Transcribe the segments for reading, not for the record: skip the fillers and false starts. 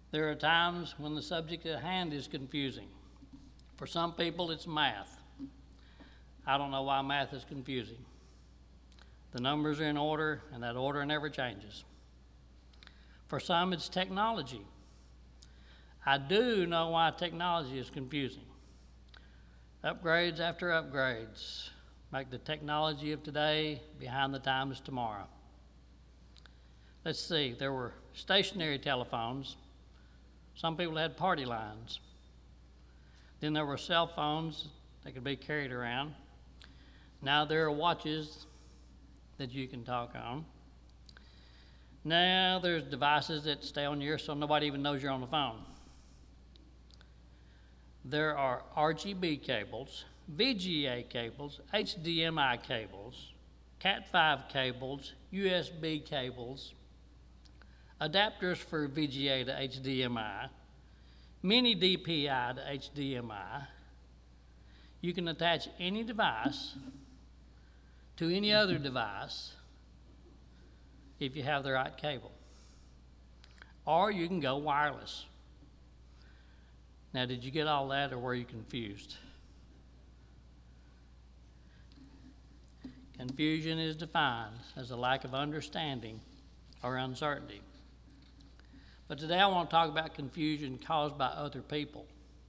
There are times when the subject at hand is confusing. For some people, it's math. I don't know why math is confusing. The numbers are in order, and that order never changes. For some, it's technology. I do know why technology is confusing. Upgrades after upgrades make the technology of today behind the times tomorrow. Let's see, there were stationary telephones. Some people had party lines. Then there were cell phones that could be carried around. Now there are watches that you can talk on. Now there's devices that stay on your ear so nobody even knows you're on the phone. There are RGB cables, VGA cables, HDMI cables, Cat5 cables, USB cables, adapters for VGA to HDMI, mini DPI to HDMI. You can attach any device to any other device if you have the right cable. Or you can go wireless. Now, did you get all that, or were you confused? Confusion is defined as a lack of understanding or uncertainty. But today I want to talk about confusion caused by other people.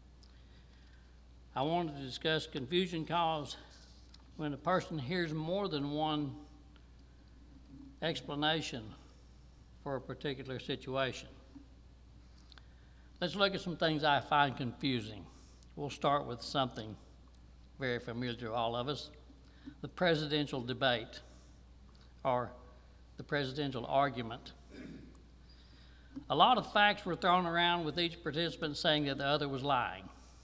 I wanted to discuss confusion caused when a person hears more than one explanation for a particular situation. Let's look at some things I find confusing. We'll start with something very familiar to all of us, the presidential debate or the presidential argument. A lot of facts were thrown around with each participant saying that the other was lying.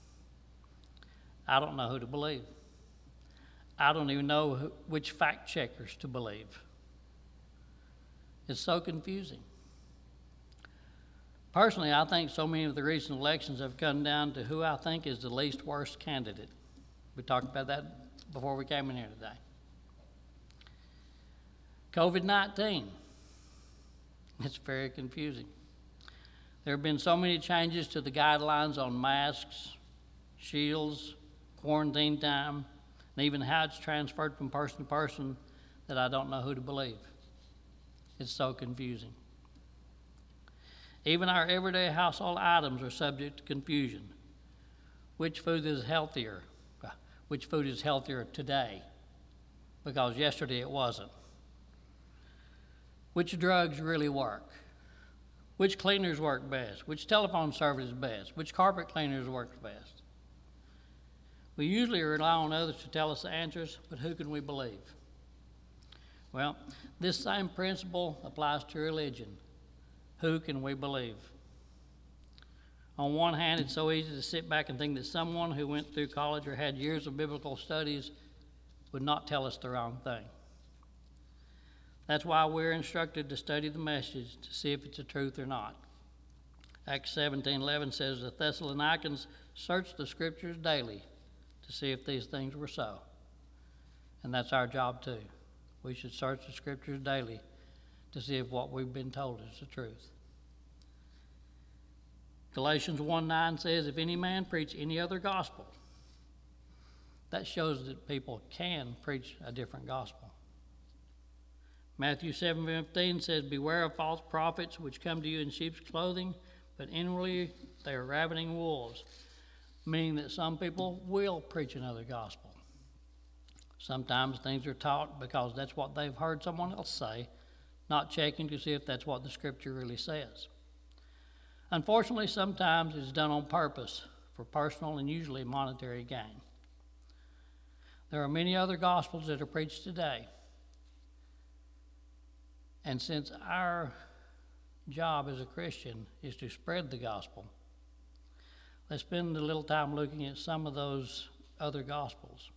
I don't know who to believe. I don't even know which fact checkers to believe. It's so confusing. Personally, I think so many of the recent elections have come down to who I think is the least worst candidate. We talked about that before we came in here today. COVID-19. It's very confusing. There have been so many changes to the guidelines on masks, shields, quarantine time, and even how it's transferred from person to person that I don't know who to believe. It's so confusing. Even our everyday household items are subject to confusion. Which food is healthier? Which food is healthier today? Because yesterday it wasn't. Which drugs really work? Which cleaners work best? Which telephone service is best? Which carpet cleaners work best? We usually rely on others to tell us the answers, but who can we believe? Well, this same principle applies to religion. Who can we believe? On one hand, it's so easy to sit back and think that someone who went through college or had years of biblical studies would not tell us the wrong thing. That's why we're instructed to study the message to see if it's the truth or not. Acts 17:11 says the Thessalonians searched the scriptures daily to see if these things were so. And that's our job too. We should search the scriptures daily to see if what we've been told is the truth. Galatians 1:9 says, if any man preach any other gospel, that shows that people can preach a different gospel. Matthew 7:15 says, beware of false prophets which come to you in sheep's clothing, but inwardly they are ravening wolves, meaning that some people will preach another gospel. Sometimes things are taught because that's what they've heard someone else say, not checking to see if that's what the scripture really says. Unfortunately, sometimes it's done on purpose for personal and usually monetary gain. There are many other gospels that are preached today. And since our job as a Christian is to spread the gospel, let's spend a little time looking at some of those other gospels.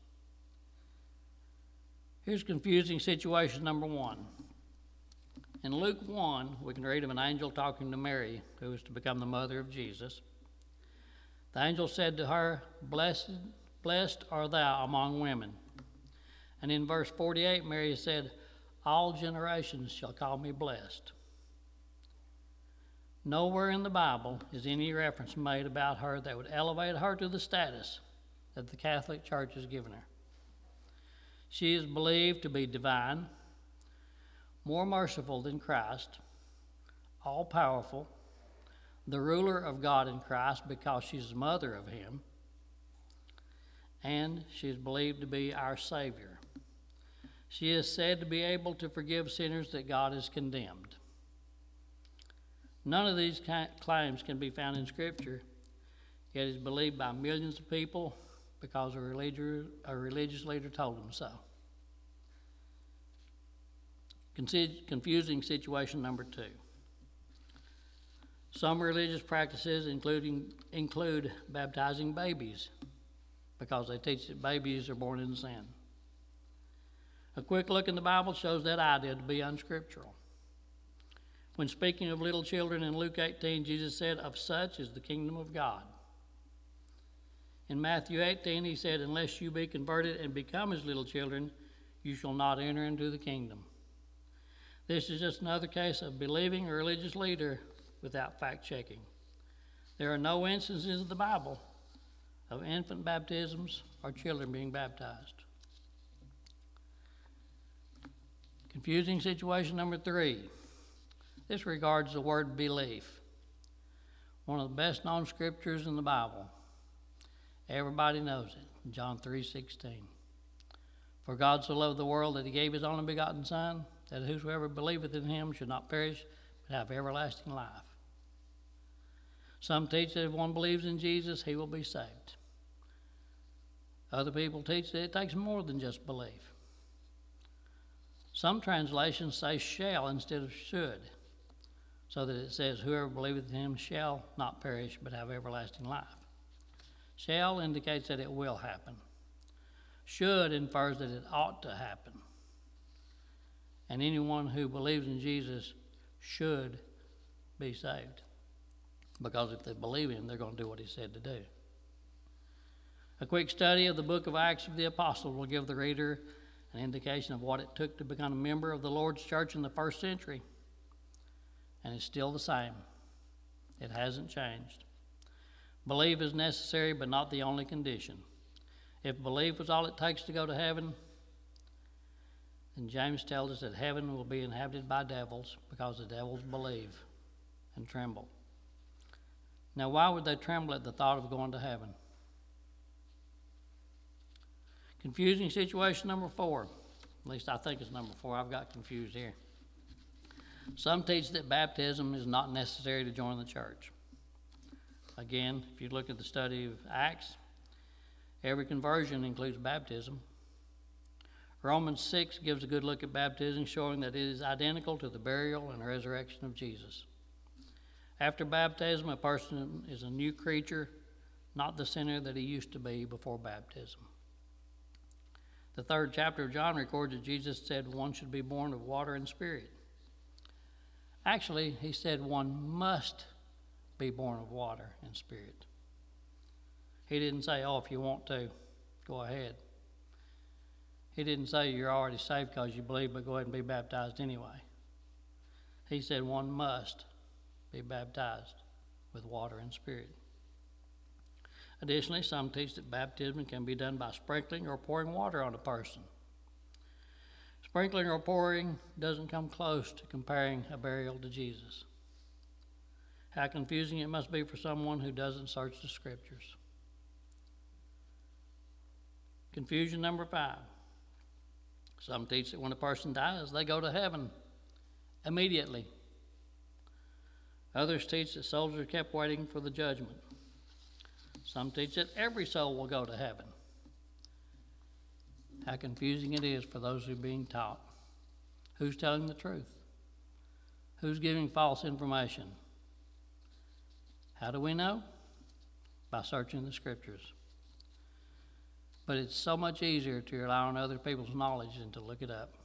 Here's confusing situation number one. In Luke 1, we can read of an angel talking to Mary, who was to become the mother of Jesus. The angel said to her, blessed art thou among women. And in verse 48, Mary said, all generations shall call me blessed. Nowhere in the Bible is any reference made about her that would elevate her to the status that the Catholic Church has given her. She is believed to be divine, more merciful than Christ, all-powerful, the ruler of God in Christ because she's the mother of him, and she is believed to be our Savior. She is said to be able to forgive sinners that God has condemned. None of these claims can be found in Scripture, yet is believed by millions of people because a religious leader told them so. Confusing situation number 2. Some religious practices include baptizing babies because they teach that babies are born in sin. A quick look in the Bible shows that idea to be unscriptural. When speaking of little children in Luke 18, Jesus said, "Of such is the kingdom of God." In Matthew 18, he said, "Unless you be converted and become as little children, you shall not enter into the kingdom." This is just another case of believing a religious leader without fact-checking. There are no instances in the Bible of infant baptisms or children being baptized. Confusing situation number 3. This regards the word belief, one of the best-known scriptures in the Bible. Everybody knows it, John 3:16. "For God so loved the world that he gave his only begotten Son, that whosoever believeth in him should not perish, but have everlasting life." Some teach that if one believes in Jesus, he will be saved. Other people teach that it takes more than just belief. Some translations say shall instead of should, so that it says, "Whoever believeth in him shall not perish, but have everlasting life." Shall indicates that it will happen. Should infers that it ought to happen. And anyone who believes in Jesus should be saved, because if they believe him, they're going to do what he said to do. A quick study of the book of Acts of the Apostles will give the reader an indication of what it took to become a member of the Lord's church in the first century. And it's still the same. It hasn't changed. Belief is necessary, but not the only condition. If belief was all it takes to go to heaven, then James tells us that heaven will be inhabited by devils because the devils believe and tremble. Now, why would they tremble at the thought of going to heaven? Confusing situation number 4. At least I think it's number 4. I've got confused here. Some teach that baptism is not necessary to join the church. Again, if you look at the study of Acts, every conversion includes baptism. Romans 6 gives a good look at baptism, showing that it is identical to the burial and resurrection of Jesus. After baptism, a person is a new creature, not the sinner that he used to be before baptism. The 3rd chapter of John records that Jesus said one should be born of water and spirit. Actually, he said one must be born of water and spirit. He didn't say, "Oh, if you want to, go ahead." He didn't say you're already saved because you believe, but go ahead and be baptized anyway. He said one must be baptized with water and spirit. Additionally, some teach that baptism can be done by sprinkling or pouring water on a person. Sprinkling or pouring doesn't come close to comparing a burial to Jesus. How confusing it must be for someone who doesn't search the Scriptures. Confusion number 5. Some teach that when a person dies, they go to heaven immediately. Others teach that souls are kept waiting for the judgment. Some teach that every soul will go to heaven. How confusing it is for those who are being taught. Who's telling the truth? Who's giving false information? How do we know? By searching the Scriptures. But it's so much easier to rely on other people's knowledge than to look it up.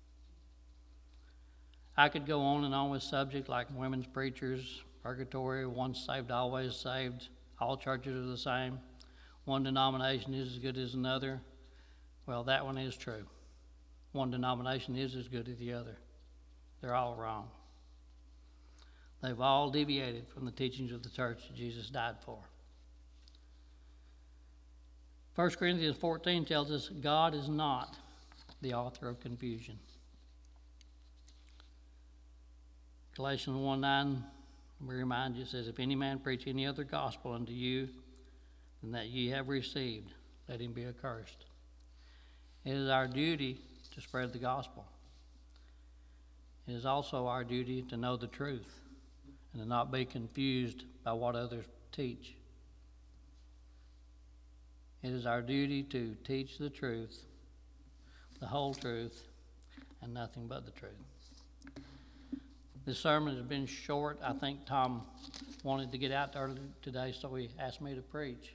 I could go on and on with subjects like women's preachers, purgatory, once saved, always saved. All churches are the same. One denomination is as good as another. Well, that one is true. One denomination is as good as the other. They're all wrong. They've all deviated from the teachings of the church that Jesus died for. 1 Corinthians 14 tells us God is not the author of confusion. Galatians 1:9, we remind you, it says, if any man preach any other gospel unto you than that ye have received, let him be accursed. It is our duty to spread the gospel. It is also our duty to know the truth and to not be confused by what others teach. It is our duty to teach the truth, the whole truth, and nothing but the truth. This sermon has been short. I think Tom wanted to get out early today, so he asked me to preach.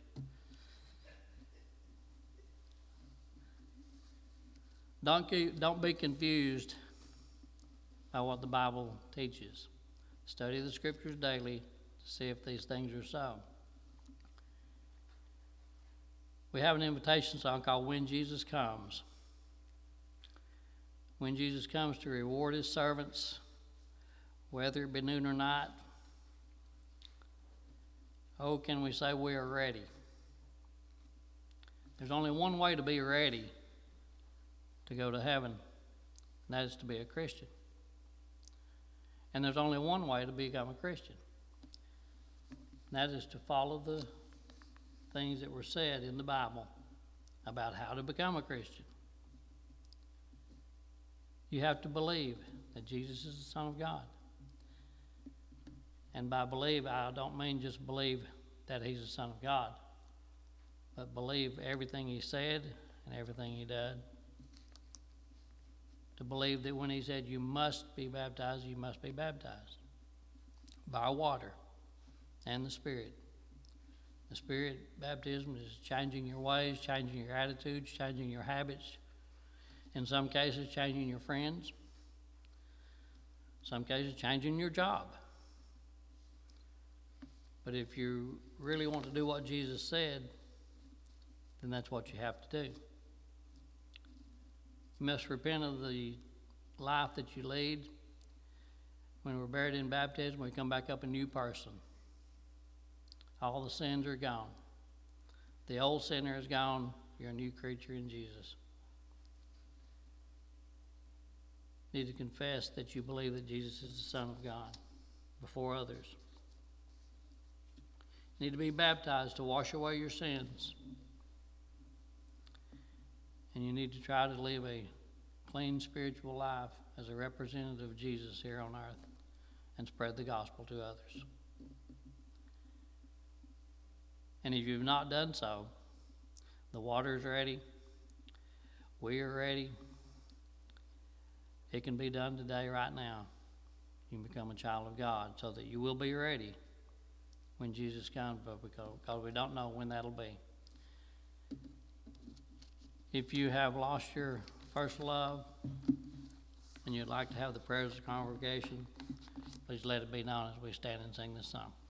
Don't be confused by what the Bible teaches. Study the Scriptures daily to see if these things are so. We have an invitation song called When Jesus Comes. When Jesus comes to reward his servants, whether it be noon or night, oh, can we say we are ready? There's only one way to be ready to go to heaven, and that is to be a Christian. And there's only one way to become a Christian, and that is to follow the things that were said in the Bible about how to become a Christian. You have to believe that Jesus is the Son of God. And by believe, I don't mean just believe that he's the Son of God, but believe everything he said and everything he did. To believe that when he said you must be baptized, you must be baptized by water and the Spirit. The Spirit baptism is changing your ways, changing your attitudes, changing your habits. In some cases, changing your friends. In some cases, changing your job. But if you really want to do what Jesus said, then that's what you have to do. You must repent of the life that you lead. When we're buried in baptism, we come back up a new person. All the sins are gone. The old sinner is gone. You're a new creature in Jesus. You need to confess that you believe that Jesus is the Son of God before others. You need to be baptized to wash away your sins. And you need to try to live a clean spiritual life as a representative of Jesus here on earth and spread the gospel to others. And if you've not done so, the water's ready. We are ready. It can be done today, right now. You can become a child of God so that you will be ready when Jesus comes, because we don't know when that'll be. If you have lost your first love and you'd like to have the prayers of the congregation, please let it be known as we stand and sing this song.